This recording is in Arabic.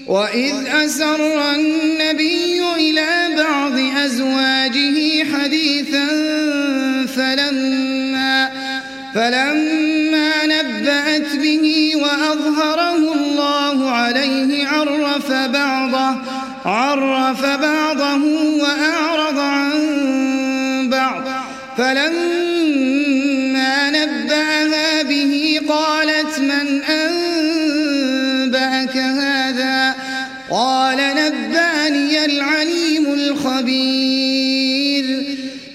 وإذ أسر النبي إلى بعض أزواجه حديثا فلما نبأت به وأظهره الله عليه عرف بعضه وأعرض عن بعض. فلما نبأها به قالت من أنبأك هذا؟ قال نبأني العليم الخبير.